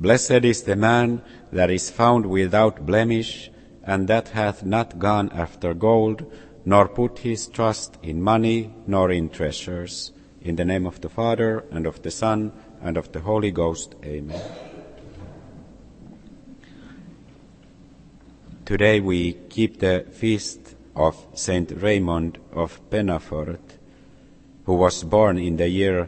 Blessed is the man that is found without blemish, and that hath not gone after gold, nor put his trust in money, nor in treasures. In the name of the Father, and of the Son, and of the Holy Ghost. Amen. Today we keep the feast of Saint Raymond of Pennafort, who was born in the year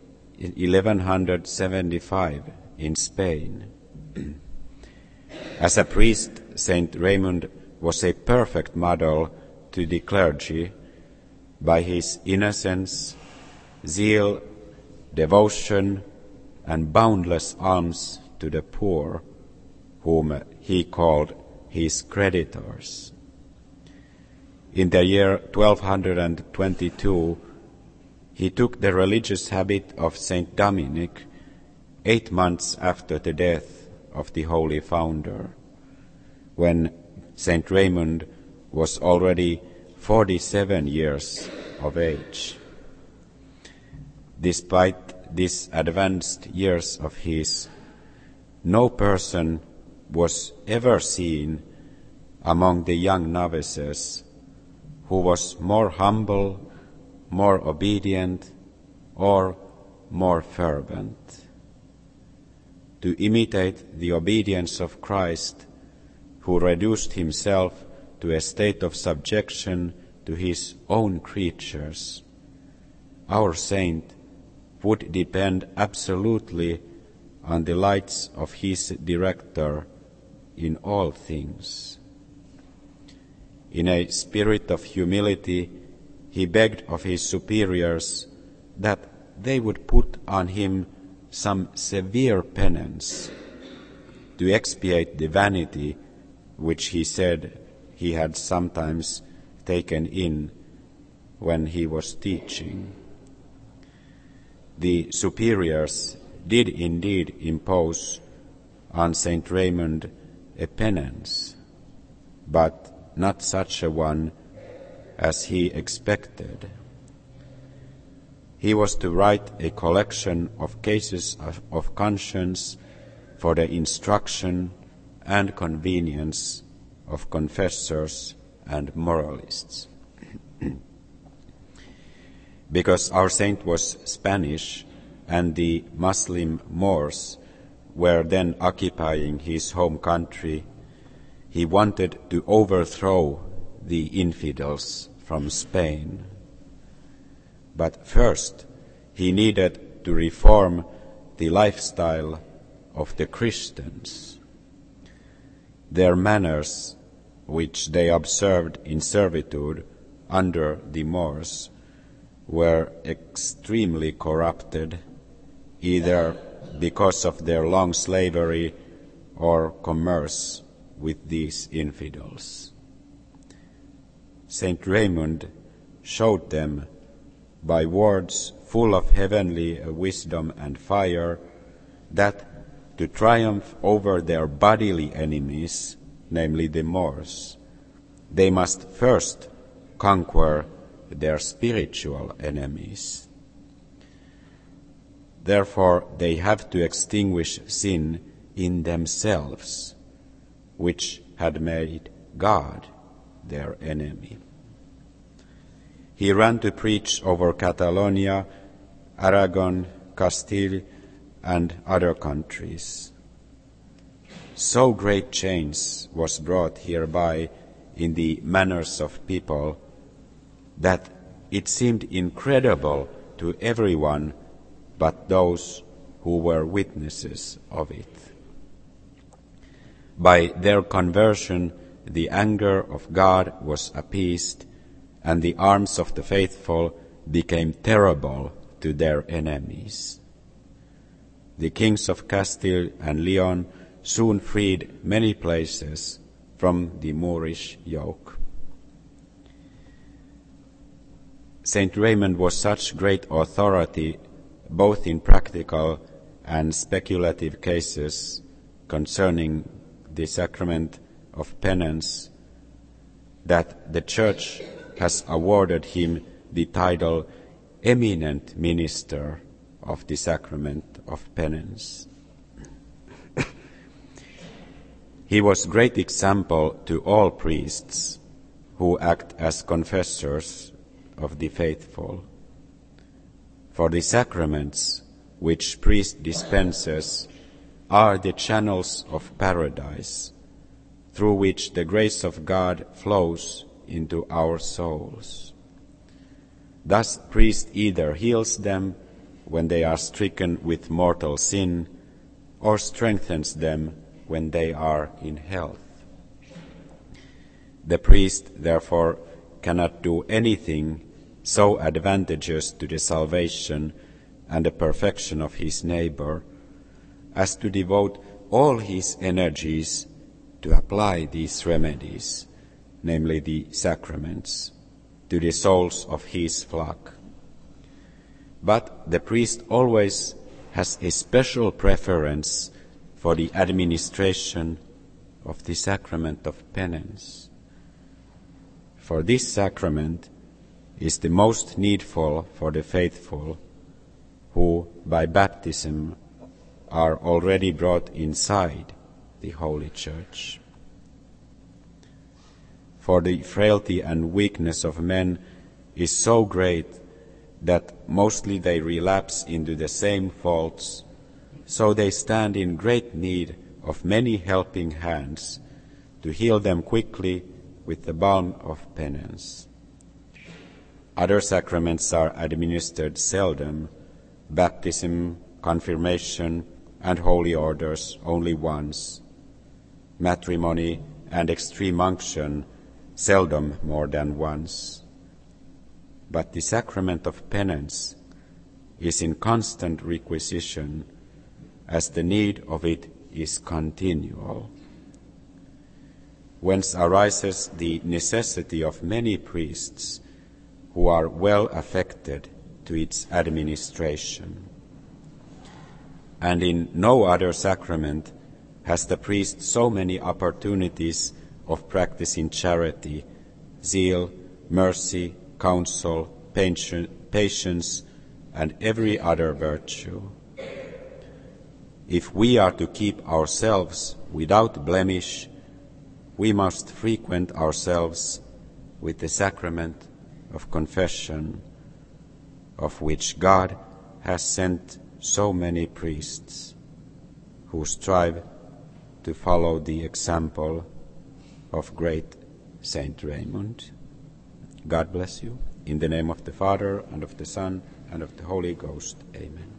1175 in Spain. As a priest, Saint Raymond was a perfect model to the clergy by his innocence, zeal, devotion, and boundless alms to the poor, whom he called his creditors. In the year 1222, he took the religious habit of Saint Dominic 8 months after the death of the Holy Founder, when Saint Raymond was already 47 years of age. Despite these advanced years of his, no person was ever seen among the young novices who was more humble, more obedient, or more fervent. To imitate the obedience of Christ, who reduced himself to a state of subjection to his own creatures, our saint would depend absolutely on the lights of his director in all things. In a spirit of humility, he begged of his superiors that they would put on him some severe penance to expiate the vanity which he said he had sometimes taken in when he was teaching. The superiors did indeed impose on Saint Raymond a penance, but not such a one as he expected. He was to write a collection of cases of conscience for the instruction and convenience of confessors and moralists. Because our saint was Spanish and the Muslim Moors were then occupying his home country, he wanted to overthrow the infidels from Spain. But first, he needed to reform the lifestyle of the Christians. Their manners, which they observed in servitude under the Moors, were extremely corrupted, either because of their long slavery or commerce with these infidels. Saint Raymond showed them by words full of heavenly wisdom and fire that to triumph over their bodily enemies, namely the Moors, they must first conquer their spiritual enemies. Therefore, they have to extinguish sin in themselves, which had made God their enemy. He ran to preach over Catalonia, Aragon, Castile, and other countries. So great change was brought hereby in the manners of people that it seemed incredible to everyone but those who were witnesses of it. By their conversion, the anger of God was appeased, and the arms of the faithful became terrible to their enemies. The kings of Castile and Leon soon freed many places from the Moorish yoke. Saint Raymond was such great authority both in practical and speculative cases concerning the sacrament of penance that the Church has awarded him the title Eminent Minister of the Sacrament of Penance. He was great example to all priests who act as confessors of the faithful. For the sacraments which priest dispenses are the channels of paradise, through which the grace of God flows into our souls. Thus priest either heals them when they are stricken with mortal sin, or strengthens them when they are in health. The priest, therefore, cannot do anything so advantageous to the salvation and the perfection of his neighbor as to devote all his energies to apply these remedies, namely the sacraments, to the souls of his flock. But the priest always has a special preference for the administration of the sacrament of penance. For this sacrament is the most needful for the faithful who, by baptism, are already brought inside the Holy Church. For the frailty and weakness of men is so great that mostly they relapse into the same faults, so they stand in great need of many helping hands to heal them quickly with the balm of penance. Other sacraments are administered seldom, baptism, confirmation, and holy orders only once, matrimony and extreme unction seldom more than once. But the sacrament of penance is in constant requisition, as the need of it is continual. Whence arises the necessity of many priests who are well affected to its administration. And in no other sacrament has the priest so many opportunities of practicing charity, zeal, mercy, counsel, patience, and every other virtue. If we are to keep ourselves without blemish, we must frequent ourselves with the sacrament of confession, of which God has sent so many priests who strive to follow the example of great Saint Raymond. God bless you. In the name of the Father, and of the Son, and of the Holy Ghost. Amen.